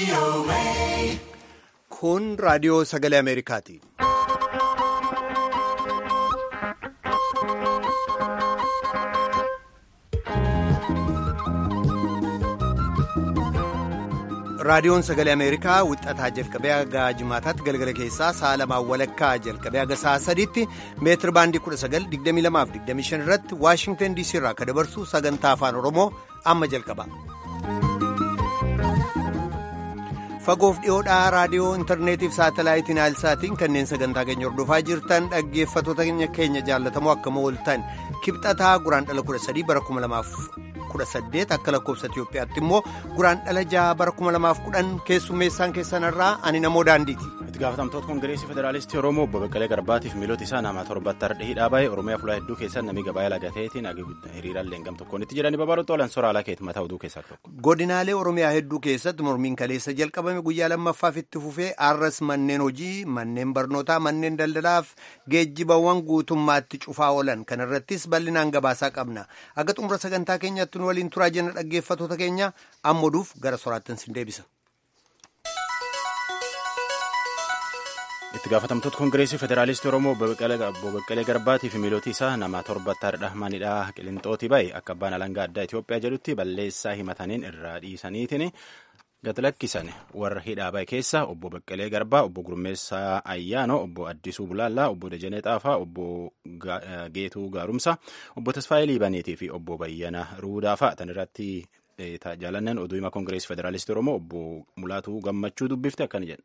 Kun raadiyoo sagalee Ameerikaati. Raadiyoon sagalee Ameerikaa wixataa jalqabee haga jimaataatti galgala keessaa sa'a lamaan walakkaa jalqabee haga sa'a sadiitti meetir baandii 1922-25 irratti Waashingtan DC irraa akka dabarsu sagantaa afaan Oromoo amma jalqaba. Fagoof dhiyoodhaa raadiyoo intarneetiif saatalaayitiin Naayilsaatiin kanneen sagantaa keenya hordofaa jirtan dhaggeeffattoota keenya jaallatamoo akkam ooltan kibxataa guraandhala 13 bara 2018 akka lakkoofsa Itiyoophiyaatti immoo guraandhala 6 bara 2010 keessummeessaan keessanirraa ani namoo daandiiti. Itti gaafatamtoota Koongireesii Federaalistii Oromoo obbo Baqqalee Garbaatiif miilota isaa nama 7 ardii hidhaa baay'ee Oromiyaa fuula hedduu keessatti namni gabaa lagateetiin hiriiraan leenqam tokkoon itti jedhanii babal'ootti oolan soraalaa keetti mataa oduu keessaa tokko. Godinaalee Oromiyaa hedduu keessatti mormiin kaleessa jalqabame guyyaa lammaffaaf itti fufee arras manneen hojii, manneen barnootaa, manneen daldalaaf geejjibawwan guutummaatti cufaa oolan kanarrattis bal'inaan gabaasaa qabna. Akka xumura sagantaa keenyatti nu waliin turaa jenna dhaggeeffattoota keenya amma oduuf gara soraattan sin deebisa. Itti gaafatamtoota Koongireesii Federaalistii Oromoo obbo Baqqalee Garbaatiif miilota isaa nama 7 ardha manidhaa Qilixootii baay'ee akka abbaan alangaa addaa Itoophiyaa jedhutti balleessaa himataniin irraa dhiisaniitiin gad lakkisan warra hidhaa baay'ee keessa obbo Baqqalee Garbaa, obbo Gurmeessaa Ayyaanoo, obbo Addisuu Bulaallaa, obbo Dajanee Xaafaa, obbo Geetuu Gaarumsaa, obbo Tasfaayee Liibaniitii fi obbo Bayyana Ruudaafaa tan irratti jaalannan oduu himaa Koongireesii Federaalistii Oromoo obbo Mulaatuu Gammachuu dubbifte akkana jedhu.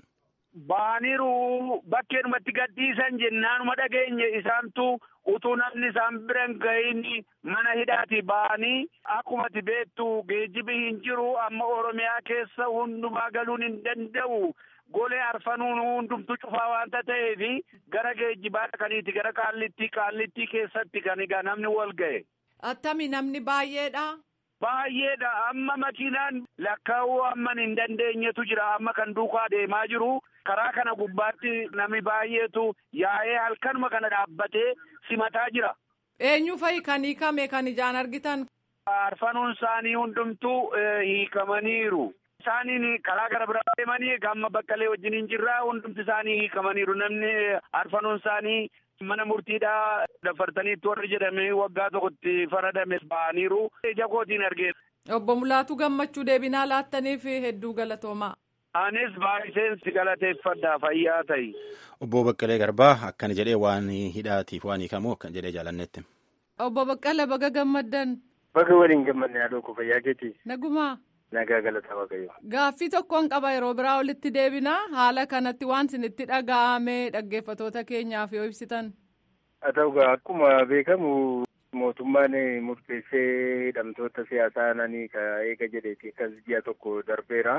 Baaniru bakkeenumatti gadhiisan jennaanuma dhageenye isaantu utuu namni isaan biran ga'ini mana hidhaati ba'anii akkumatti beektu geejjibi hin jiru amma Oromiyaa keessa hundumaa galuun hin danda'u golee arfanuun hundumtu cufaa waanta ta'eef gara geejjibaa kaniiti gara qaallittii keessatti kan egaa namni wal ga'e. Attami namni baay'eedha. Baay'eedha amma makiinaan lakkaa'uu amma hin dandeenyetu jira amma kan duukaa deemaa jiru. Karaa kana gubbaatti namni baay'eetu yaa'ee halkanuma kana dhaabbatee simataa jira. Eenyu fa'i kan hiikame kan ijaan argitan? Arfanuun isaanii hundumtuu hiikamaniiru. Isaaniin karaa gara biraa deemanii gamma Baqqalee wajjin hin jirraa hundumti isaanii hiikamaniiru. Namni arfanuun isaanii mana murtiidhaa dafartaniitti warri jedhamee waggaa tokkotti faradames ba'aniiru. Ija kootiin argee. Obbo Mulaatuu Gammachuu deebinaa laattaniif hedduu galatoomaa. Anis baay'iseen si galateeffadhaa fayyaa ta'i. Obbo Baqqalee Garbaa akkana jedhee waan hidhaatiif waan hiikamu akkana jedhee jaalannetti. Obbo Baqqalee baga gammaddan. Baga waliin gammadne yaaduu ko fayyaa keeti. Nagumaa. Nagaa galataa waaqayyo. Gaaffii tokkoon qaba yeroo biraa walitti deebinaa haala kanatti waan isinitti dhaga'ame dhaggeeffattoota keenyaaf yoo ibsitan. Haa ta'u akkuma beekamu mootummaan murteessee hidhamtoota siyaasaa nanii ka eega jedheeti akkas ji'a tokko darbeera.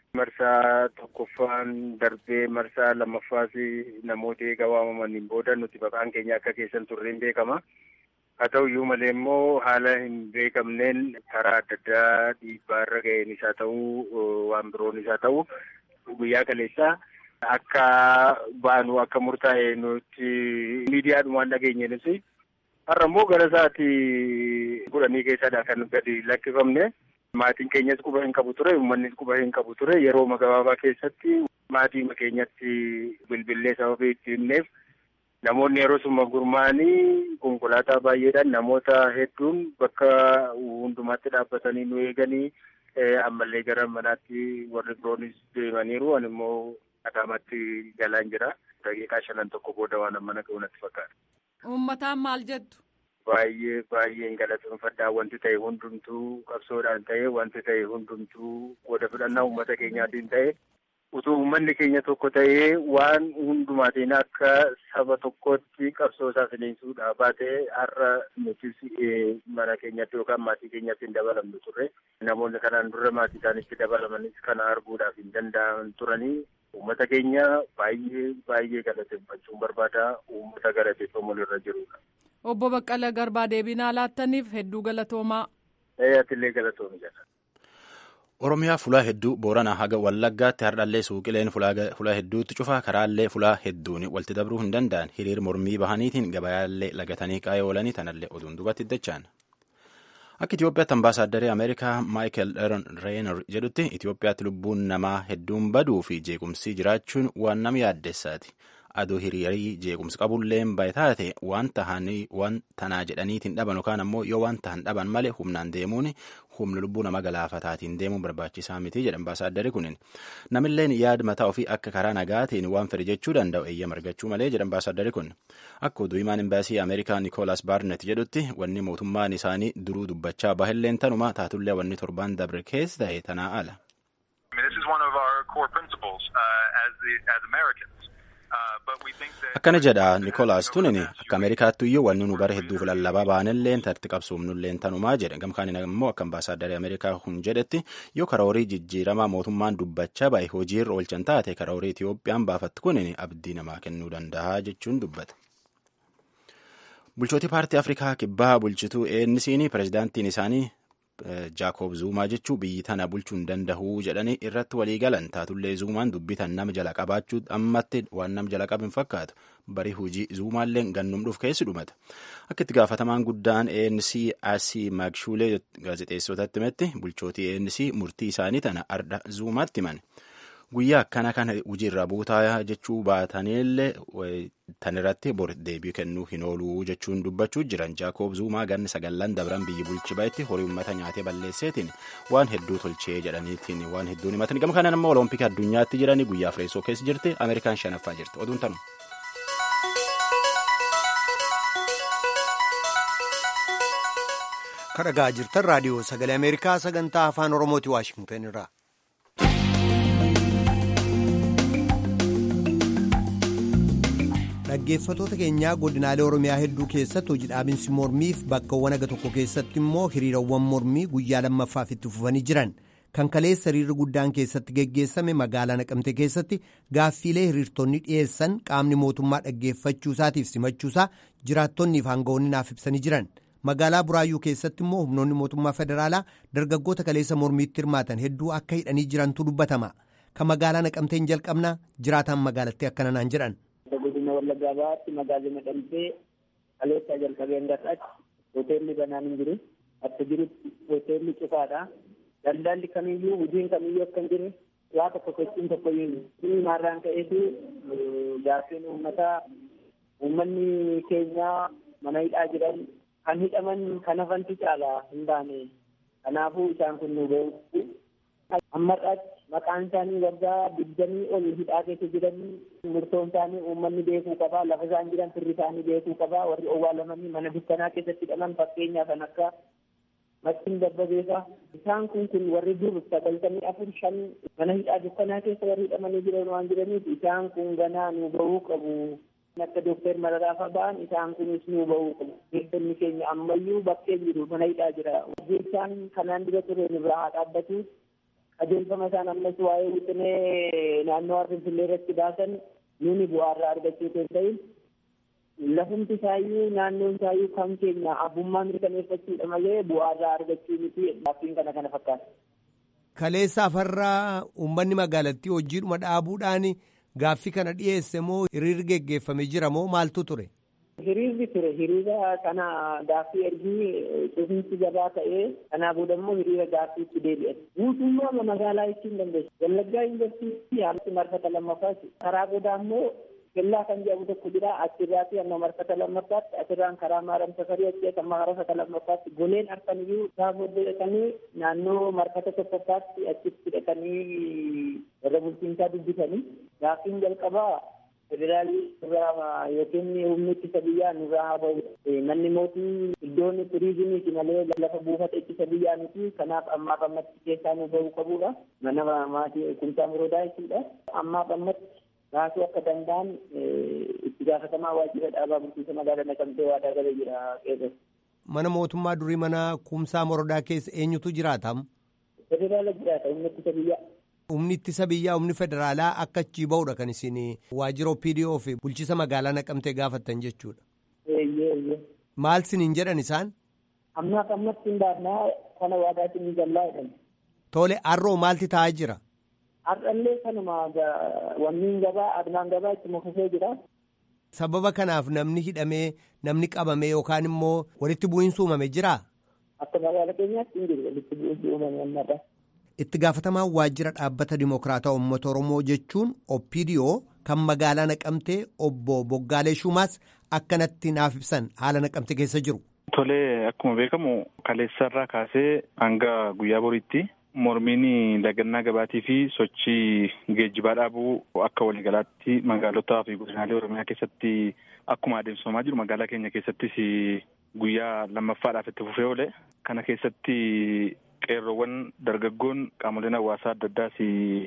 Marsaa tokkoffaan darbee marsaa lammaffaas namoota eega waamamaniin booda nuti baqaan keenya akka keessan turreen beekama. Haa ta'u iyyuu malee immoo haala hin beekamneen karaa adda addaa dhiibbaa irra ga'een isaa ta'uu waan biroon isaa ta'uu guyyaa kaleessaa akka baanu akka murtaa'e nuti miidiyaadhumaan dhageenyenis har'a immoo gara sa'aatii 10 keessadha kan gadi lakkifamne. Maatiin keenyas quba hin qabu ture, uummannis quba hin qabu ture. Yeroo gabaabaa keessatti maatii keenyatti bilbilee sababii itti himneef namoonni yeroo summa gurmaa'anii konkolaataa baay'eedhaan namoota hedduun bakka hundumaatti dhaabbatanii nu eeganii ammallee gara manaatti warri biroonis deemaniiru. Ani immoo Adaamaatti galaan jira. Daqiiqaa 5 booda waan mana ga'u natti fakkaata. Uummataan maal jettu? Baay'een galateeffadhaa wanti ta'e hundumtuu qabsoodhaan ta'e wanti ta'e hundumtuu qooda fudhannaa uummata keenyaatiin ta'e utuu uummanni keenya tokko ta'ee waan hundumaatiin akka saba tokkotti qabsoo isaa finiinsuudhaa baatee har'a nutis mana keenyatti yookaan maatii keenyatti hin dabalamnu turre namoonni kanaan dura maatii isaanitti dabalamanis kana arguudhaaf hin danda'an turanii uummata keenya baay'ee galateeffachuun barbaada uummata galateeffamuun irra jirudha. Obbo Baqqalee Garbaa deebinaa laattaniif hedduu galatoomaa. Atillee galatoomi jala. Oromiyaa fulaa hedduu Booranaa haga Wallaggaatti hardhallee suuqileen fulaa hedduutti cufaa karaallee fulaa hedduun walitti dabruu hin danda'an hiriir mormii bahaniitiin gabayaallee lagatanii qaayee oolanii tanallee oduun dubatti dachaan. Akka Itoophiyaatti ambaasaadarrii Ameerikaa Maayikel Reener jedhutti Itoophiyaatti lubbuun namaa hedduun baduu fi jeequmsi jiraachuun waan nama yaaddessaati. Adoo hiriirii jeequmsi qabulleen baay'ee taate waan tanaa jedhaniitiin dhaban yookaan ammoo yoo waan tahan dhaban malee humnaan deemuun humna lubbuu nama galaafataatiin deemuun barbaachisaa miti jedha ambaasaadarri kunin. Namilleen yaada mataa ofii akka karaa nagaatiin waan fedhe jechuu danda'u eeyyama argachuu malee jedha ambaasaadarri kun. Akka oduu himaan imbaasii Ameerikaa Nikoolas Baarnet jedhutti wanni mootummaan isaanii duruu dubbachaa bahilleen tanuma taatullee wanni torban dabre keessa ta'e tanaa ala. Akkana jedha Nikolaas tunin akka Ameerikaattu iyyuu wanni nu bara hedduuf lallabaa baanilleen tatti qabsuufnulleen tanumaa jedhe gamkaaniin immoo akka ambaasaadarri Ameerikaa kun jedhetti yoo karaa horii jijjiiramaa mootummaan dubbachaa baay'ee hojiirra oolchan taate karaa horii Itiyoophiyaan baafattu kunin abdii namaa kennuu danda'a jechuun dubbate. Bulchootii paartii Afrikaa kibbaa bulchituu ENC'n pirezidaantiin isaanii Jaakob Zuumaa jechuu biyyi tana bulchuu hin danda'u jedhanii irratti walii galan taatullee Zuumaan dubbitan nama jala qabaachuu ammatti waan nama jala qabu hin fakkaatu barii hojii Zuumaallee gannum dhuuf keessi dhumata. Akka itti gaafatamaan guddaan ANC Asii Maakshuulee gaazexeessotatti himetti bulchootii ANC murtii isaanii tana arda Zuumaatti himan. Guyyaa akkana kana hojiirra buutaa jechuu baatanillee tan irratti bor deebii kennuu hin oolu jechuun dubbachuu jiran Jaakob Zuumaa ganni 9 dabran biyyi bulchi baay'etti horii uummata nyaatee balleesseetiin waan hedduu tolchee jedhaniitiin waan hedduun himatan gama kanaan immoo olompikii addunyaatti jiranii guyyaa Afreessoo keessa jirti Ameerikaan 5ffaa jirti oduun tanu. Kadhagaa jirtan raadiyoo sagalee Ameerikaa sagantaa afaan Oromooti Waashingtan irraa. Dhaggeeffatoota keenyaa godinaalee Oromiyaa hedduu keessatti hojii dhaabinsi mormiif bakkawwan aga tokko keessatti immoo hiriirawwan mormii guyyaa lammaffaaf itti fufanii jiran kan kaleessa hiriirri guddaan keessatti geggeessame magaalaa Naqamtee keessatti gaaffiilee hiriirtonni dhiyeessan qaamni mootummaa dhaggeeffachuusaatiif simachuusaa jiraattonnii fi aangawoonni naaf ibsanii jiran magaalaa Buraayyuu keessatti immoo humnoonni mootummaa federaalaa dargaggoota kaleessa mormiitti hirmaatan hedduu akka hidhanii jirantu dubbatama kan magaalaa Naqamteen jalqabnaa jiraataan magaalattii akkana naan jedhan. Godina Wallaggaa Bahaatti magaalaa Naqamtee kaleessa jalqabee hangafaatti hoteelli banaan hin jiru. Akka jirutti hoteelli cufaadha. Daldalli kamiyyuu hojiin kamiyyuu akka hin jirre waa tokko sochiin tokkoyyuu maarraan ka'eetu gaaffiin uummataa uummanni keenyaa mana hidhaa jiran kan hidhaman kan hafantu caalaa hin baane. Kanaafuu isaan kun nu ga'u. Ammarraatti maqaan isaanii waggaa 20 ol hidhaa keessa jiran murtoon isaanii uummanni beekuu qabaa lafa isaan jiran firri isaanii beekuu qabaa warri owwaalamanii mana dukkanaa keessatti hidhaman fakkeenyaa kan akka Mastiin Dabbabeefaa isaan kun warri dur 94 mana hidhaa dukkanaa keessa warri hidhamanii jiran waan jiraniif isaan kun ganaa nu bahuu qabu. Akka Dookter Mararaa ba'an isaan kunis nu bahuu qabu. Beektonni keenya ammayyuu bakkee jiru mana hidhaa jira. Isaan kanaan dura ture irraa haa dhaabbatu. Adeemsama isaan ammas waa'ee wixinee naannoo Finfinnee irratti baasan nuni bu'aarraa argachuu kan ta'in lafumti isaayyuu naannoon isaayyuu kan keenya abbummaa mirkaneeffachuudha malee bu'aarraa argachuu miti gaaffiin kana fakkaata. Kaleessa afarraa uummanni magaalattii hojiidhuma dhaabuudhaan gaaffii kana dhiyeesse moo hiriirri geggeeffame jira moo maaltu ture? Hiriirri ture hiriira kana gaaffii ergii cufinsi gabaa ta'ee kanaa booda immoo hiriira gaaffiitti deebi'an. Guutummaa magaalaa ittiin dandeessu. Wallaggaa yuunivarsiitii haamti marfata lammaffaati. Karaa booda immoo kellaa kan jedhamu tokko jira achirraati amma marfata lammaffaatti asirraan karaa maaram safarii achi amma marfata lammaffaatti goleen arfaniyyuu isaa booddee dhaqanii naannoo marfata tokkoffaatti achitti dhaqanii warra bulchiinsaa dubbisanii gaaffiin jalqabaa federaalii irraa yookiin humni ittisa biyyaa nurraa haa ba'u. Manni mootii iddoon turiizimiiti malee lafa buufata ittisa biyyaa miti. Kanaaf ammaaf ammatti keessaa nu bahuu qabudha. Mana maatii kumsaa muroodaa jechuudha. Ammaaf ammatti baasuu akka danda'an itti gaafatamaa waajjira dhaabaa bulchiinsa magaalaa Naqamtee waadaa galee jira qeeqas. Mana mootummaa durii mana kumsaa muroodaa keessa eenyutu jiraatam? Federaala jiraata humni ittisa biyyaa. Humni ittisa biyyaa humni federaalaa akka achii ba'uudha kan isin waajjira OPDO fi bulchiinsa magaalaa Naqamtee gaafattan jechuudha. Maal siniin jedhan isaan? Ammaaf ammatti hin baafnaa kana waadaatti ni jallaa jedhan. Tole har'oo maalti ta'aa jira? Har'allee kanuma wanniin gabaa adnaan gabaa itti mufufee jira. Sababa kanaaf namni hidhamee namni qabamee yookaan immoo walitti bu'iinsa uumame jiraa? akka magaala keenyaatti hin jiru walitti bu'uufi uumame ammaadha. Itti gaafatamaan waajjira dhaabbata Dimokiraataa Uummata Oromoo jechuun OPDO kan magaalaa Naqamtee obbo Boggaalee Shumaas akkanatti naaf ibsan haala Naqamtee keessa jiru. Tolee, akkuma beekamu kaleessarraa kaasee hanga guyyaa boriitti mormiin dagannaa gabaatii fi sochii geejjibaa dhaabuu akka waliigalaatti magaalotaa fi godinaalee Oromiyaa keessatti akkuma adeemsifamaa jiru magaalaa keenya keessattis guyyaa lammaffaadhaaf itti fufee oole. Kana keessatti qeerroowwan dargaggoon qaamoleen hawaasaa adda addaas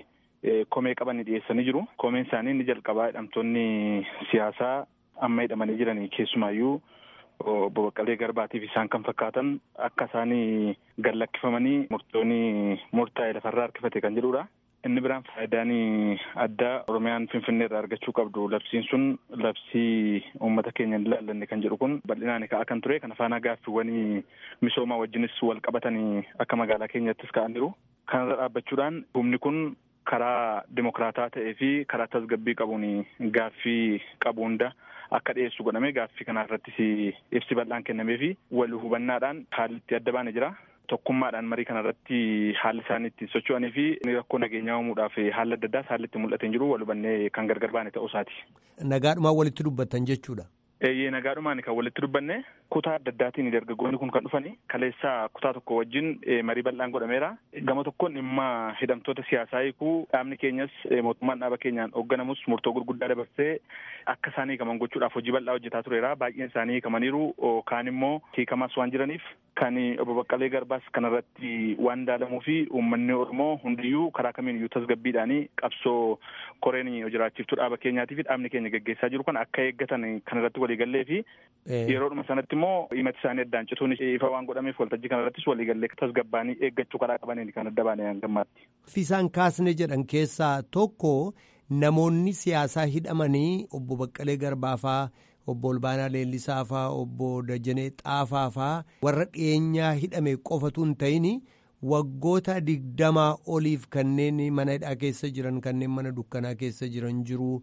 komee qaban dhiyeessanii jiru. Komeen isaanii inni jalqabaa hidhamtoonni siyaasaa amma hidhamanii jiran keessumaayyuu obbo Baqqalee Garbaatiif isaan kan fakkaatan akka isaanii gallakkifamanii murtoonni murtaa'e lafarraa harkifate kan jedhudha. Inni biraan faayidaan addaa Oromiyaan Finfinnee irraa argachuu qabdu labsiin sun labsii uummata keenya hin ilaallanne kan jedhu kun bal'inaan ka'aa kan ture. Kana faana gaaffiiwwan misoomaa wajjinis wal qabatanii akka magaalaa keenyattis ka'an jiru. Kanarra dhaabbachuudhaan humni kun karaa dimokiraataa ta'ee fi karaa tasgabbii qabuun gaaffii qabu hunda akka dhiyeessu godhame gaaffii kana irrattis ibsi bal'aan kennamee fi wal hubannaadhaan haalli itti adda baane jira. Tokkummaadhaan marii kana irratti haalli isaanii itti socho'anii fi rakkoo nageenyaa uumuudhaaf haalli adda addaas haalli itti mul'atee jiru wal hubannee kan gargar baane ta'uu isaati. Nagaadhumaan walitti dubbattan jechuudha. Nagaadhumaan kan walitti dubbanne kutaa adda addaatiin dargaggoonni kun kan dhufani kaleessaa kutaa tokko wajjin marii bal'aan godhameera. Gama tokkoon dhimma hidhamtoota siyaasaa hiikuu dhaabni keenyas mootummaan dhaaba keenyaan hoogganamus murtoo gurguddaa dabarsee akka isaanii hiikaman gochuudhaaf hojii bal'aa hojjetaa tureera. Baay'een isaanii hiikamaniiru kaan immoo hiikamaas waan jiraniif kan obbo Baqqalee Garbaas kanarratti waan daalamuu fi uummanni Oromoo hundiyyuu karaa kamiiniyyuu tasgabbiidhaanii qabsoo koreen jiraachiftuu dhaaba keenyaatii fi dhaabni keenya gaggeessaa jiru kan akka eeggatan kanarratti waliigallee fi yeroodhuma sanatti immoo himati isaanii addaan cituun ifa waan godhameef waltajjii kanarrattis waliigallee tasgabbaanii eeggachuu karaa qabaniin kan adda baane hangammaatti. Fisaan kaasne jedhan keessaa tokko namoonni siyaasaa hidhamanii obbo Baqqalee Garbaafaa obbo Olbaanaa Leellisaafaa obbo Dajanee Xaafaafaa warra dhiyeenyaa hidhame qofatu hin ta'in waggoota 20 oliif kanneen mana hidhaa keessa jiran kanneen mana dukkanaa keessa jiran jiru.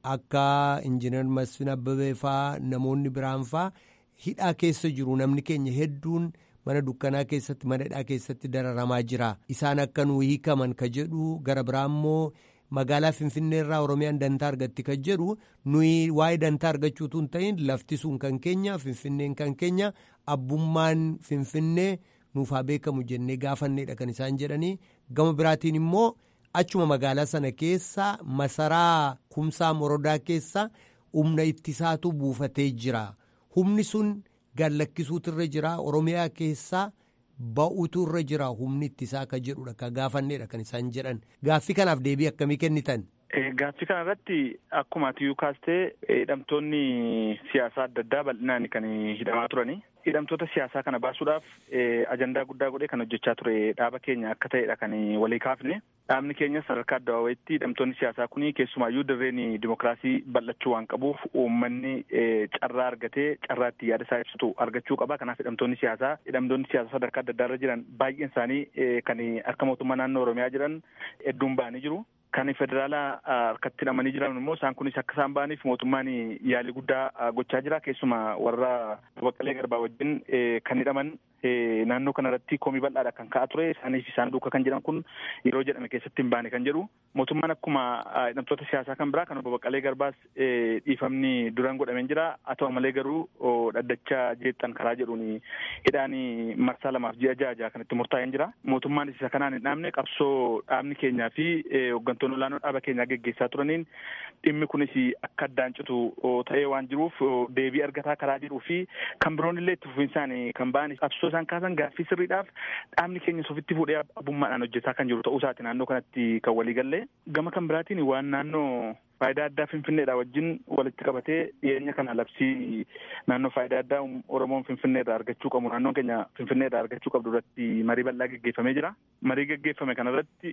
Akka injiinar Masfin Abbabee faa namoonni biraan faa hidhaa keessa jiru. Namni keenya hedduun mana dukkanaa keessatti mana hidhaa keessatti dararamaa jira. Isaan akka nu hiikaman ka jedhu gara biraa immoo magaalaa Finfinnee irraa Oromiyaan dantaa argatti ka jedhu nuyi waa'ee dantaa argachuutu hin ta'in lafti sun kan keenya Finfinneen kan keenya abbummaan Finfinnee nuuf haa beekamu jennee gaafanneedha kan isaan jedhanii. Gama biraatiin immoo achuma magaalaa sana keessa masaraa Kumsaa Morodaa keessa humna ittisaatu buufatee jira. Humni sun gallakkisuutu irra jira. Oromiyaa keessaa ba'uutu irra jira humni ittisaa ka jedhudha ka gaafanneedha kan isaan jedhan. Gaaffii kanaaf deebii akkamii kennitan? Gaaffii kana irratti akkuma atiyyuu kaastee hidhamtoonni siyaasaa adda addaa bal'inaan kan hidhamaa turani. Hidhamtoota siyaasaa kana baasuudhaaf ajandaa guddaa godhee kan hojjechaa ture dhaaba keenya akka ta'edha kan walii kaafne. Dhaabni keenya sadarkaa adda wayiitti hidhamtoonni siyaasaa kun keessumaayyuu dirreen dimokiraasii bal'achuu waan qabuuf uummanni carraa argatee carraa itti yaada isaa ibsatu argachuu qaba. Kanaaf hidhamtoonni siyaasaa sadarkaa adda addaa irra jiran baay'een isaanii kan akka mootummaa naannoo Oromiyaa jiran hedduun ba'anii jiru. Kan federaalaa harkatti hidhamanii jiran immoo isaan kunis akka isaan ba'aniif mootummaan yaalii guddaa gochaa jira. Keessumaa warra Baqqalee Garbaa wajjin kan hidhaman naannoo kanarratti komii bal'aadha kan ka'aa ture. Isaaniif isaan duukaa kan jedhan kun yeroo jedhame keessatti hin baane kan jedhu. Mootummaan akkuma hidhamtoota siyaasaa kan biraa kan obbo Baqqalee Garbaas dhiifamni duraan godhameen jira. Haa ta'u malee garuu dhaddacha jeexxan karaa jedhuun hidhaan marsaa 2 ji'a 6 kan itti murtaa'een jira. Mootummaan isa kanaan hin dhaabne qabsoo dhaabni keenyaa fi hooggantoonni olaanoo dhaaba keenyaa geggeessaa turaniin dhimmi kunis akka addaan citu ta'ee waan jiruuf deebii argataa karaa jiruu fi kan biroon illee itti fufinsaan kan ba'an qabsoo isaan kaasan gaaffii sirriidhaaf dhaabni keenya sofitti fuudhee abbummaadhaan hojjetaa kan jiru ta'uu isaati naannoo kanatti kan waliigallee. Gama kan biraatiin waan naannoo faayidaa addaa Finfinneedhaa wajjin walitti qabatee dhiyeenya kana labsii naannoo faayidaa addaa Oromoon Finfinneedhaa argachuu qabu naannoon keenya Finfinneedhaa argachuu qabdu irratti marii bal'aa geggeeffamee jira. Marii geggeeffame kanarratti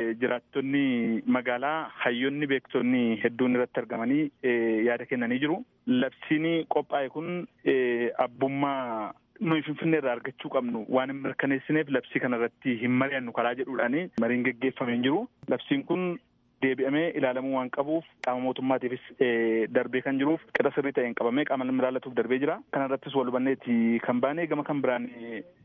jiraattonni magaalaa hayyoonni beektonni hedduun irratti argamanii yaada kennanii jiru. Labsiin qophaa'e kun abbummaa nuyi Finfinneerraa argachuu qabnu waan hin mirkaneessineef labsii kanarratti hin mari'annu karaa jedhuudhaani mariin geggeeffamee hin jiru. Labsiin kun deebi'amee ilaalamuu waan qabuuf qaama mootummaatiifis darbee kan jiruuf qira sirrii ta'een qabamee qaama ilaallatuuf darbee jira. Kana irrattis wal hubanneeti kan baane. Gama kan biraan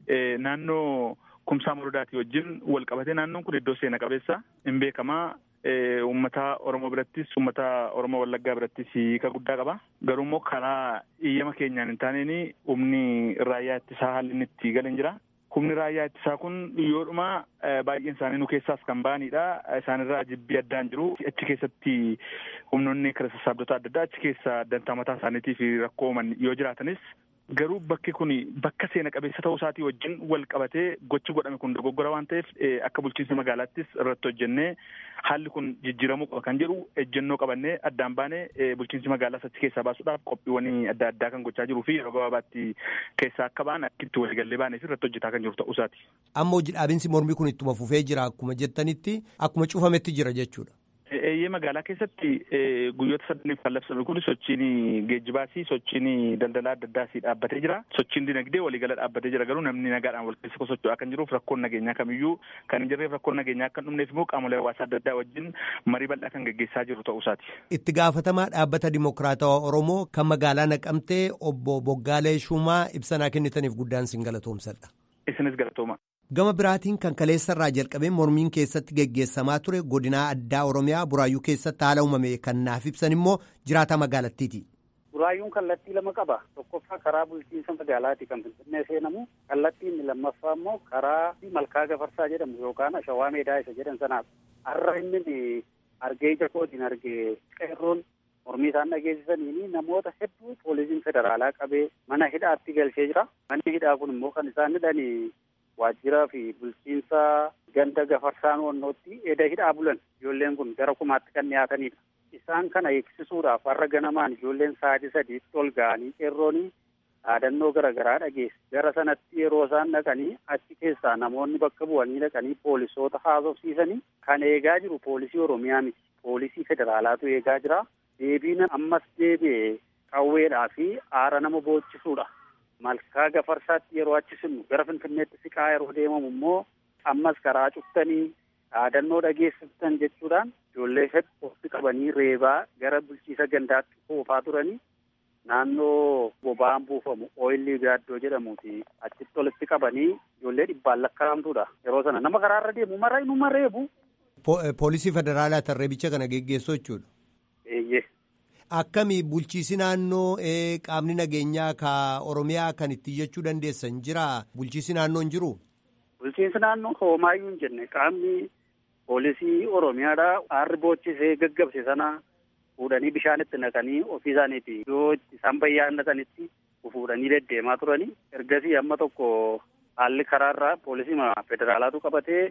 naannoo Kumsaa Morodaati wajjin wal qabatee naannoon kun iddoo seena qabeessa hin beekamaa. Uummata Oromoo birattis uummata Oromoo Wallaggaa birattis hiika guddaa qaba. Garuu immoo karaa iyyama keenyaan hin taaneen humni raayyaa ittisaa haalli inni itti galan jira. Humni raayyaa ittisaa kun yoodhuma baay'een isaanii nu keessaas kan ba'anidha. Isaanirraa jibbii addaan jiru. Achi keessatti humnoonni kira sassaabdota adda addaa achi keessa dantaa mataa isaaniitiif rakkoo uuman yoo jiraatanis garuu bakki kun bakka seena qabeessa ta'uu isaatii wajjin wal qabatee gochi godhame kun dogoggora waan ta'eef akka bulchiinsa magaalaattis irratti hojjennee haalli kun jijjiiramuu qaba kan jedhu ejjennoo qabannee addaan baanee bulchiinsi magaalaas achi keessaa baasuudhaaf qophiiwwan adda addaa kan gochaa jiruu fi yeroo gabaabaatti keessaa akka ba'an akka itti waliigallee baanee fi irratti hojjetaa kan jiru ta'uu isaati. Amma hojii dhaabinsi mormii kun ittuma fufee jira akkuma jettanitti akkuma cufametti jira jechuudha. Eeyyee magaalaa keessatti guyyoota 8 kan labsame kun sochiin geejjibaasii sochiin daldalaa adda addaasii dhaabbatee jira. Sochiin dinagdee waliigala dhaabbatee jira garuu namni nagaadhaan wal keessa socho'aa kan jiruuf rakkoon nageenyaa kamiyyuu kan hin jirreef rakkoon nageenyaa akka hin dhumneef immoo qaamolee hawaasaa adda addaa wajjin marii bal'aa kan gaggeessaa jiru ta'uu isaati. Itti gaafatamaa dhaabbata Dimokiraatawaa Oromoo kan magaalaa Naqamtee obbo Boggaalee Shumaa ibsanaa kennitaniif guddaan sin galatoomsadha. Isinis galatooma. Gama biraatiin kan kaleessarraa jalqabee mormiin keessatti geggeessamaa ture godinaa addaa Oromiyaa Buraayyuu keessatti haala uumame kan naaf ibsan immoo jiraataa magaalattiiti. Buraayyuun kallattii lama qaba. Tokkoffaa karaa bulchiinsa magaalaati kan Finfinnee seenamu. Kallattiin inni lammaffaa immoo karaa Malkaa Gafarsaa jedhamu yookaan Ashawaa Meedaa isa jedhan sanaaf. Har'a inni argee ija kootiin argee qeerroon mormii isaan dhageessisaniini namoota hedduu poolisiin federaalaa qabee mana hidhaatti galchee jira. Manni hidhaa kun immoo kan isaan hidhanii waajjiraa fi bulchiinsa ganda Gafarsaan Wannootti eda hidhaa bulan ijoolleen kun gara kumaatti kan dhiyaatanidha. Isaan kana eegsisuudhaaf har'a ganamaan ijoolleen sa'aatii 3tti ol ga'anii qeerroonii dhaadannoo garaagaraa dhageesse. Gara sanatti yeroo isaan dhaqanii achi keessaa namoonni bakka bu'anii dhaqanii poolisoota haasofsiisanii kan eegaa jiru poolisii Oromiyaa miti. Poolisii federaalaatu eegaa jira. Deebiin ammas deebi'ee qawweedhaa fi aara nama boochisuudha. Malkaa Gafarsaatti yeroo achi sinu gara Finfinneetti siqaa yeroo deemamu immoo ammas karaa cuftanii dhaadannoo dhageessiftan jechuudhaan ijoollee hedduu qabanii reebaa gara bulchiisa gandaatti oofaa turanii naannoo boba'aan buufamu ooyilii gaaddoo jedhamuuti achitti walitti qabanii ijoollee 100 lakkaa'amtuudha. Yeroo sana nama karaarra deemu mara inuma reebu. Poolisii federaalaa tarreebicha kana geggeessoo jechuudha. Eeyyee. Akkami bulchiisi naannoo qaamni nageenyaa ka Oromiyaa kan itti jechuu dandeessan jira bulchiisi naannoo hin jiru? Bulchiinsi naannoo hoomaayyuu hin jenne qaamni poolisii Oromiyaadhaa aarri boochisee gaggabse sana fuudhanii bishaanitti naqanii ofii isaaniiti yoo isaan bayyaannatanitti fuudhanii deddeemaa turanii ergasii amma tokko haalli karaarraa poolisii federaalaatu qabatee.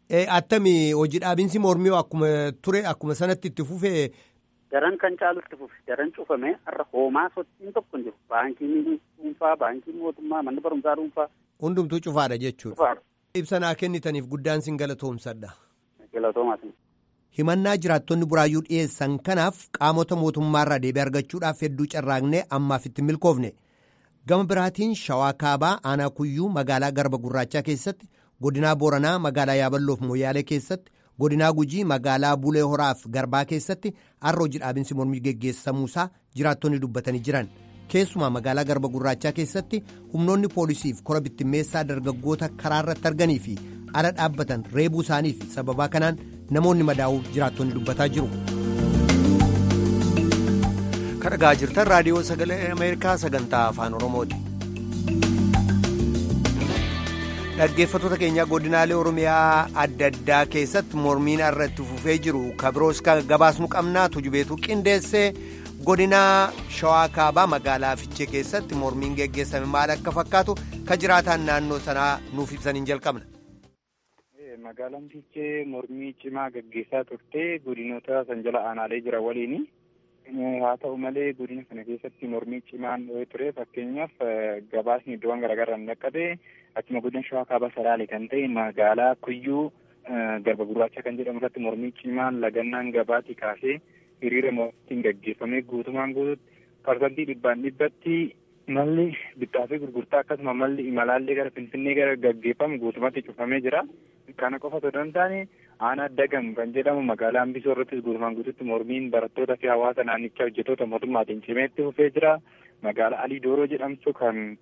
Attami hojii dhaabinsi mormii akkuma ture akkuma sanatti itti fufee. Daran kan caalutti fufe daran cufame har'a hoomaa sochiin tokko hin jiru. Baankiin dhuunfaa, baankiin mootummaa, manni barumsaa dhuunfaa. Hundumtuu cufaadha jechuudha. Ibsanaa kennitaniif guddaan sin galatoomsadha. Galatoomaa. Himannaa jiraattonni Buraayyuu dhiyeessan kanaaf qaamota mootummaarraa deebii argachuudhaaf hedduu carraaqnee ammaaf itti milkoofne. Gama biraatiin Shawaa Kaabaa Aanaa Kuyyuu magaalaa Garba Gurraachaa keessatti, godinaa Booranaa magaalaa Yaaballoof Moyyaalee keessatti, godinaa Gujii magaalaa Bulee Horaaf Garbaa keessatti har'a hojii dhaabinsi mormii geggeessamuusaa jiraattonni dubbatanii jiran. Keessumaa magaalaa Garba Gurraachaa keessatti humnoonni poolisiif kora bittimmeessaa dargaggoota karaa irratti arganii fi ala dhaabbatan reebuu isaaniif sababaa kanaan namoonni madaa'uu jiraattonni dubbataa jiru. Kadhagaa jirtan raadiyoo sagalee Ameerikaa sagantaa afaan Oromooti. Dhaggeeffattoota keenyaa godinaalee Oromiyaa adda addaa keessatti mormiin irratti fufee jiru kabiroos gabaasnu qabnaa tujubeetu qindeessee godinaa Shawaa Kaabaa magaalaa Fiichee keessatti mormiin geggeessame maal akka fakkaatu ka jiraataan naannoo sanaa nuuf ibsaniin jalqabna. Magaalaan Fiichee mormii cimaa gaggeessaa turte godinoota san jala aanaalee jira waliini. Haa ta'u malee godina kana keessatti mormii cimaan ture fakkeenyaaf gabaasni iddoowwan garaagaraa hin dhaqqabe akkuma godina Shawaa Kaabaa Salaalee kan ta'e magaalaa Kuyyuu Garba Gurraachaa kan jedhamu irratti mormii cimaan lagannaan gabaatii kaasee hiriira mormiitiin gaggeeffamee guutumaan guututti parsantii 100% malli bittaa fi gurgurtaa akkasuma malli imalaallee gara Finfinnee gara gaggeeffamu guutumatti cufamee jira. Kana qofa osoo hin taane aanaa Dagam kan jedhamu magaalaa Ambisoo irrattis guutumaan guututti mormiin barattootaa fi hawaasa naannichaa hojjettoota mootummaatiin cimeetti fufee jira. Magaalaa Alii Dooroo jedhamtu kan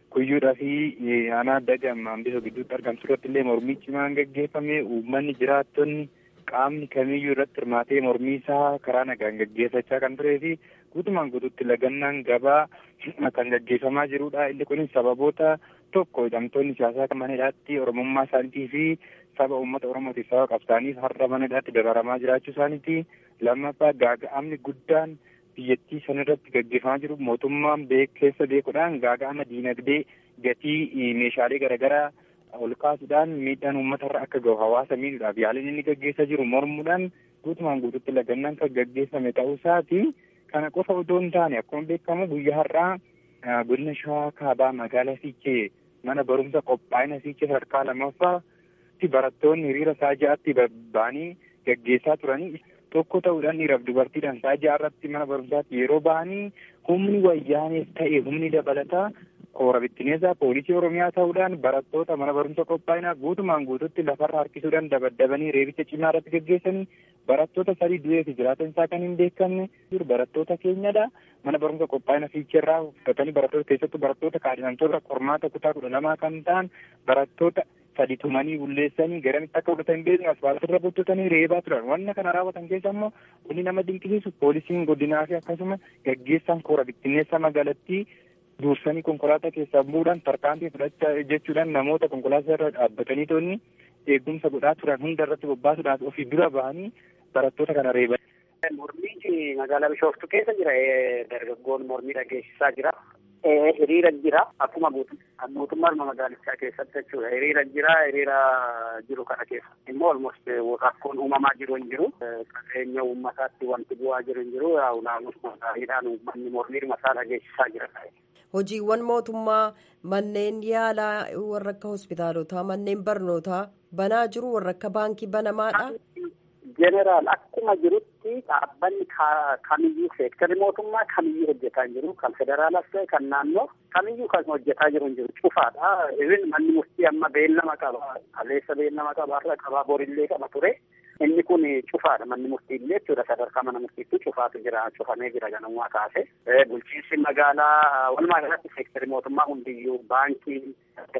Kuyyuudhaa fi aanaa Dagam Ambisoo gidduutti argamtu irratti illee mormii cimaan gaggeeffame. Uummanni jiraattonni qaamni kamiyyuu irratti hirmaatee mormii isaa karaa nagaan gaggeeffachaa kan turee fi guutumaan guutuutti lagannaan gabaa kan gaggeeffamaa jirudha. Inni kunis sababoota tokko hidhamtoonni siyaasaa mana hidhaatti oromummaa isaaniitii fi saba uummata oromootiif saba qabsaaniif har'a mana hidhaatti dararamaa jiraachuu isaaniiti. Lammaffaa gaaga'amni guddaan biyyattii sanarratti gaggeeffamaa jiru mootummaan keessa beekuudhaan gaaga'ama diinagdee gatii meeshaalee garaagaraa ol kaasuudhaan miidhaan uummatarra akka gahu hawaasa miidhuudhaaf yaaliin inni gaggeessaa jiru mormuudhaan guutumaan guutuutti lagannaan kan gaggeeffame ta'uu isaati. Kana qofa otoo hin taane akkuma beekamu guyyaa har'aa godina Shawaa Kaabaa magaalaa Fiichee mana barumsa qophaa'ina Fiichee sadarkaa lammaffaatti barattoonni hiriira sa'a ja'atti ba'anii gaggeessaa turanii. Tokko ta'uudhaan dhiiraaf dubartiidhaan sa'a ja'arratti mana barumsaatti yeroo ba'anii humni wayyaanees ta'e humni dabalataa koora bittineessaa poolisii oromiyaa ta'uudhaan barattoota mana barumsa qophaa'inaa guutumaan guututti lafarra harkisuudhaan dabadabanii reebicha cimaa irratti gaggeessanii barattoota sadii du'ee fi jiraatan isaa kan hin beekamne barattoota keenyadha. Mana barumsa qophaa'ina Fiicheerraa uffatanii barattoota keessattuu barattoota kaadhimamtoota qormaata kutaa 12 kan ta'an barattoota sadi tumanii bulleessanii garamitti akka fudhatan beeknu asfaaltirra buttutanii reebaa turan. Wanna kana raawwatan keessa immoo inni nama dinqisiisu poolisiin godinaa fi akkasuma gaggeessaan koora bittinneessa magaalattii dursanii konkolaataa keessaa bu'uudhaan tarkaanfii fudhachaa jechuudhaan namoota konkolaataa irra dhaabbatanii toonni eegumsa godhaa turan hunda irratti bobbaasuudhaaf ofii dura bahanii barattoota kana reeban. Mormii magaalaa Bishooftuu keessa jira. Dargaggoon mormii dhageessisaa jira. Hiriira jira akkuma mootummaa magaalichaa keessatti jechuudha. Hiriira jiru kana keessa immoo almost rakkoon uumamaa jiru hin jiru. Qabeenya uummataatti wanti bu'aa jiru hin jiru. Naannoo uummanni mormii masaa dhageessisaa jira. Hojiiwwan mootummaa manneen yaalaa warra akka hospitaalotaa manneen barnootaa banaa jiru warra akka baankii banamaadha. Jeneraal akkuma jirutti dhaabbanni kamiyyuu seektarri mootummaa kamiyyuu hojjetaa jiru kan federaalas ta'e kan naannoo kamiyyuu kan hojjetaa jiru hin jiru cufaadha. Even manni murtii amma beellama qaba. Kaleessa beellama qaba irra qaba borillee qaba ture. Inni kun cufaadha manni murtiillee jechuudha. Sadarkaa mana murtiitti cufaatu jira cufamee jira ganamaa kaase. Bulchiinsi magaalaa walumaa galatti seektarri mootummaa hundiyyuu baankii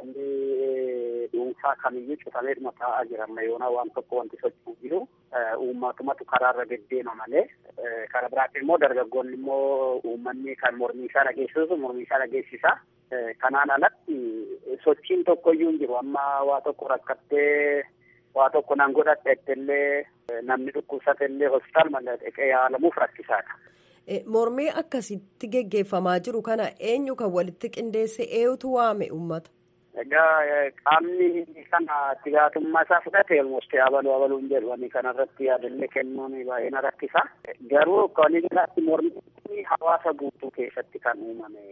dhuunfaa kamiyyuu cufamee taa'aa jira. Amma yoona waan tokko wanti socho'u jiru. Uummatumatu karaarra deddeema malee karaa biraatti immoo dargaggoonni immoo uummanni kan mormii isaa dhageessisa. Kanaan alatti sochiin tokkoyyuu hin jiru. Amma waa tokko rakkattee waa tokko nan godhadheettillee namni dhukkubsatellee hospitaal malee dhaqee yaalamuuf rakkisaadha. Mormii akkasitti geggeeffamaa jiru kana eenyu kan walitti qindeesse eenyutu waame uummata? Egaa qaamni kana itti gaafatamummaa isaa fudhate almost abaluu hin jedhu ani kanarratti yaadallee kennuun baay'ee na rakkisa. Garuu kan inni mormii hawaasa guutuu keessatti kan uumame.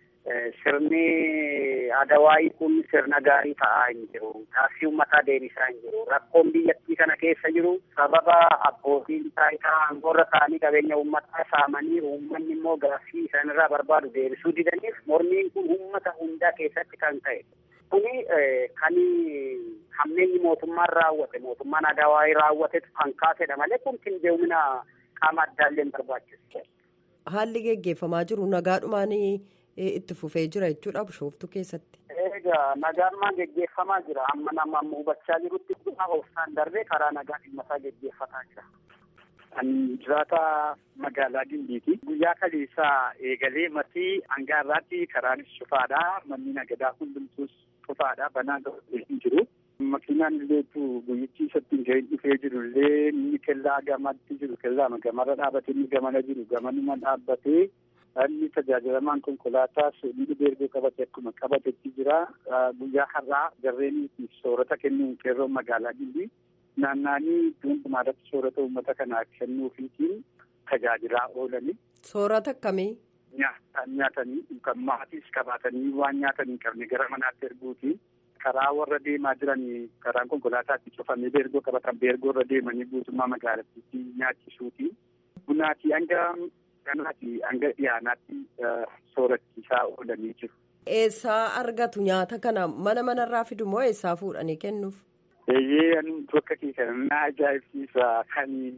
Sirni Adawaayii kun sirna gaarii ta'aa hin jiru. Gaaffii uummataa deebisaa hin jiru. Rakkoon biyyattii kana keessa jiru sababa abbootiin taayitaa aangoorra ta'anii qabeenya uummataa saamanii uummanni immoo gaaffii isaanirraa barbaadu deebisuu didaniif mormiin kun uummata hundaa keessatti kan ta'e. Kuni kan hammeenyi mootummaan raawwate mootummaan Adawaayii raawwatetu kan kaasedha malee kun qindeemina qaama addaallee hin barbaachisu. Haalli geggeeffamaa jiru nagaadhumaan itti fufee jira jechuudha Bishooftuu keessatti. Egaa nagaan geggeeffamaa jira. Amma nama hubachaa jirutti hooftaan darbee karaa nagaa dhimmasaa geggeeffataa jira. Kan jiraata magaalaa Gimbiiti. Guyyaa kaleessaa eegalee matii hangaarraatti karaanis cufaadha. Manni nagadaa hundumtuus cufaadha. Banaa hin jiru. Makiinaan illeetu guyyichi isatti hin dhufee jiru illee inni kellaa gamatti jiru kellaa gamarra dhaabatee inni gamana jiru gamanuma dhaabbatee inni tajaajilamaan konkolaataas inni beergoo qabate akkuma qabatetti jira. Guyyaa har'aa jarreen soorata kennuun qeerroo magaalaa Gimbii naannaanii hundumaarratti soorata uummata kanaa kennuufiitiin tajaajilaa oolani. Soorata akkamii? Nyaatanii kan maatiis qabaatanii waan nyaatan hin qabne gara manaatti erguutiin karaa warra deemaa jiran karaan konkolaataatti cufamee beergoo qabatan beergoo irra deemanii guutummaa magaalattiitti nyaachisuuti. Bunaatii hanga dhiyaanaatti soorachiisaa oolanii jiru. Eessaa argatu nyaata kana manarraa fidu moo eessaa fuudhanii kennuuf? Bakka keessa na ajaa'ibsiisa kan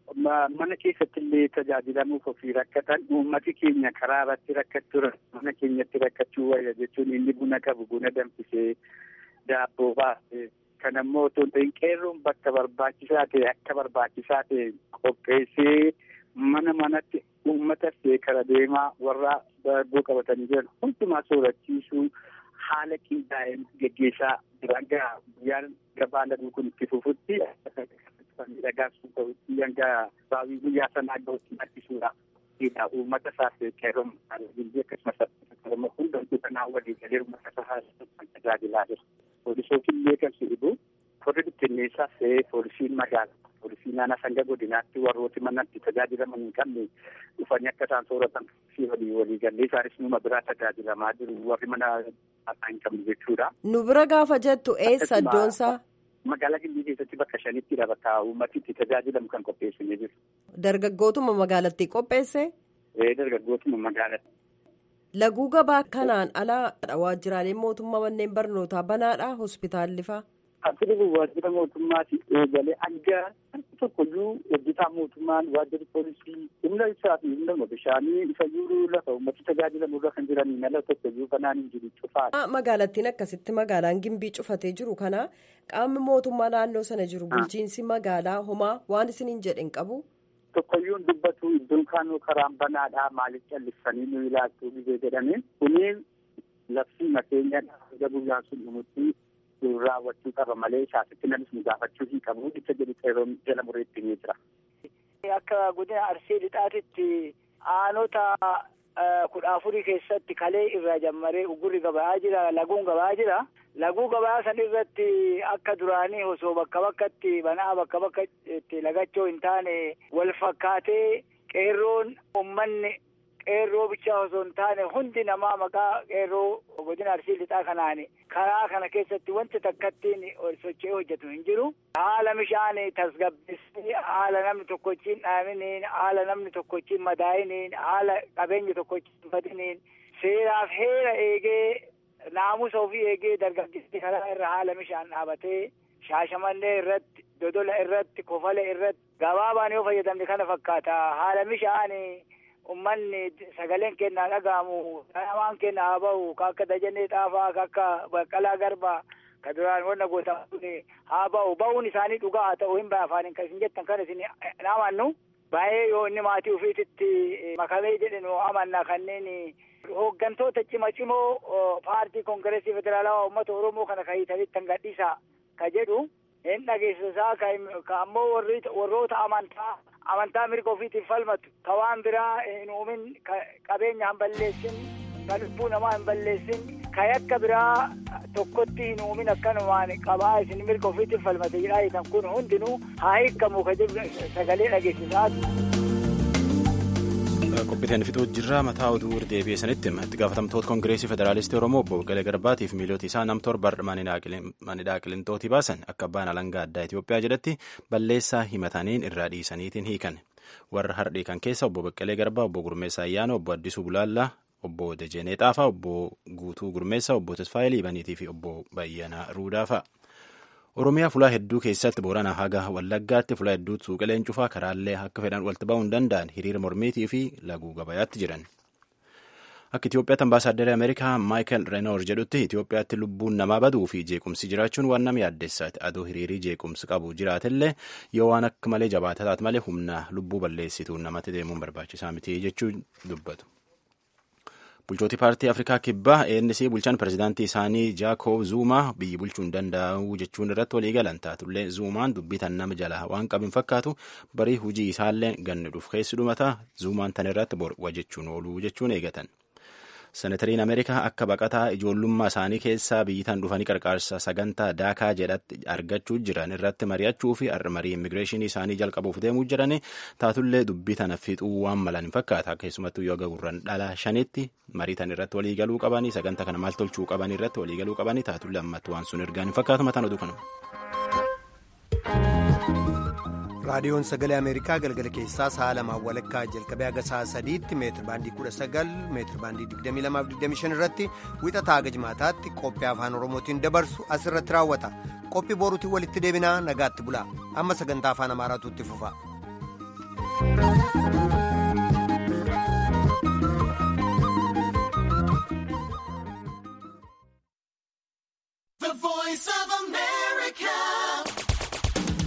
mana keessatti illee tajaajilamuuf ofii rakkatan uummati keenya karaa irratti rakkachuu mana keenyatti rakkachuu wayya jechuun inni buna qabu buna danfisee daabboo baasee kan ammoo otoo hin ta'in qeerroon bakka barbaachisaa ta'e akka barbaachisaa ta'e qopheessee mana manatti uummata seekara deemaa warra dargoo qabatanii jiran hundumaa soorachiisuu haala qindaa'een geggeessaa jira guyyaan gabaa laguu kun itti fufutti miidhagaasuu ta'utti hanga baawii guyyaa sanaa gahutti maddisuudha uummata isaaf qeerroon akkasumas hundumtuu kanaa walii galee uummata isaa tajaajilaa jira. Poolisootiin beekamsi dhibu warri bittinneessaas poolisiin magaalaa poolisii naannoo sanga godinaatti warrooti manatti tajaajilaman hin qabne dhufanii akka isaan sooratan walii gallee isaanis numa biraa tajaajilamaa jiru warri mana hin qabne jechuudha. Nu bira gaafa jettu eessa iddoonsaa? Magaalaa Gimbii keessatti bakka shanittidha bakka uummati itti tajaajilamu kan qopheessinee jiru. Dargaggootuma magaalattii qopheesse? Dargaggootuma magaalatti. Laguu gabaa kanaan alaa waajjiraaleen mootummaa manneen barnootaa banaadha hospitaalli faa? Asirri waajjira mootummaati eegalee hanga tokkoyyuu hojjetaa mootummaan waajjirri poolisii humna ibsaa fi humna bishaanii ifayyuu lafa uummata tajaajilamu irra kan jiranii mala tokkoyyuu banaan hin jiru cufaadha. Magaalattiin akkasitti magaalaan Gimbii cufatee jiru kana qaamni mootummaa naannoo sana jiru bulchiinsi magaalaa homaa waan isiniin jedhen qabu? Tokkoyyuun dubbatu iddoon kaanuu karaan banaadhaa maaliif callisanii nu ilaaltuu biyya jedhame kunneen labsii makeenya hanga guyyaan sun dhumutti raawwachuu qaba malee shaasitti namis nu gaafachuu hin qabu itti jedhu qeerroon jala mureetti ni jira. Akka godina Arsii Lixaatitti aanota 14 keessatti kalee irraa jammaree ugurri gabaa jira laguun gabaa jira. Laguu gabaa san irratti akka duraanii osoo bakka bakkatti banaa bakka bakkatti lagachoo hin taane wal fakkaatee qeerroon uummanni qeerroo bichaa osoo hin taane hundi namaa maqaa qeerroo godina Arsii Lixaa kanaan karaa kana keessatti wanti takkattiin socho'ee hojjetu hin jiru. Haala bishaan tasgabbisanii haala namni tokkochiin dhaaminiin haala namni tokkochiin madaa'iniin haala qabeenyi tokkochiin badiniin seeraaf heera eegee. Naamusa ofii eegee dargaggeessi karaa irra haala bishaan dhaabatee Shaashamannee irratti Dodola irratti Kofale irratti gabaabaan yoo fayyadamne kana fakkaata haala bishaan uummanni sagaleen kennaa dhaga'amu namaan kennaa haa bahu akka Dajannee Xaafaa akka Baqqalaa Garbaa ka duraan wanna gootamu haa bahuun isaanii dhugaa haa ta'u hin ba'a afaan isin jettan kana isin naamannu baay'ee yoo inni maatii ofiititti makamee jedhenu amannaa kanneen. Hooggantoota cimoo paartii koongireesii federaalawaa uummata Oromoo kana kahiitanitti gadhiisa ka jedhu hin dhageessisaa ka ammoo warroota amantaa mirga ofiitiif falmatu ka waan biraa hin uumin qabeenya hin balleessin ka lubbuu namaa hin balleessin ka yakka biraa tokkotti hin uumin akkanumaan qabaa isin mirga ofiitiif falmate jedhaa hiikan kun hundinuu haa hiikamu ka jedhu sagalee dhageessisaa. Qophiiteen fixuu jirra mataa oduu deebi'ee sanitti itti gaafatamtoota koongireesii federaalistii Oromoo obbo Baqqalee Garbaatiif miilota isaa nam torba manidhaa qilintootii baasan akka abbaan alangaa addaa Itoophiyaa jedhatti balleessaa himataniin irraa dhiisaniitiin hiikan. Warra hardhii kan keessa obbo Baqqalee Garbaa, obbo Gurmeessaa Ayyaanoo, obbo Addisuu Bulaallaa, obbo Dejenee Xaafaa, obbo Guutuu Gurmeessaa, obbo Tasfaayee Liibaniitii fi obbo Bayyanaa Ruudaafaa. Oromiyaa fulaa hedduu keessatti Booranaa haga Wallaggaatti fulaa hedduutti suuqileen cufaa karaallee akka fedhan walitti ba'uu hin danda'an hiriira mormiitii fi laguu gabayaatti jiran. Akka Itoophiyaatti ambaasaadarri Ameerikaa Maayikel Reenoor jedhutti Itoophiyaatti lubbuun namaa baduu fi jeequmsi jiraachuun waan nama yaaddessaati. Adoo hiriirii jeequmsi qabu jiraatellee yoo waan akka malee jabaata taate malee humna lubbuu balleessituun namatti deemuun barbaachisaa miti jechuun dubbatu. Bulchooti paartii Afrikaa Kibbaa ANC bulchaan pirezidaantii isaanii Jaakob Zuumaa biyyi bulchuu hin danda'u jechuun irratti walii galan taatullee Zuumaan dubbitan nama jala waan qabin fakkaatu barii hujii isaallee ganni dhuuf keessi dhumataa Zuumaan tan irratti borwa jechuun ooluu jechuun eegatan. Senatariin Ameerikaa akka baqataa ijoollummaa isaanii keessaa biyyitan dhufanii qarqaarsa sagantaa daakaa jedhatti argachuu jiran irratti mari'achuu fi marii immigireeshinii isaanii jalqabuuf deemuu jirani taatullee dubbii tana fixuu waan malan hin fakkaata keessumattuu yoo gahurran dhala shanitti marii tan irratti walii galuu qabanii sagantaa kana maal tolchuu qabanii irratti walii galuu qabanii taatullee ammatti waan sun ergaan hin fakkaatu mataan oduu kana. raadiyoon sagalee ameerikaa galgala keessaa sa'a lamaan walakkaa jalqabee haga sa'a sadiitti meetir baandii 19 meetir baandii 22-25 irratti wixataa haga jimaataatti qophii afaan oromootiin dabarsu asirratti raawwata qophii boruutiin walitti deebinaa nagaatti bulaa amma sagantaa afaan amaaraatu itti fufa.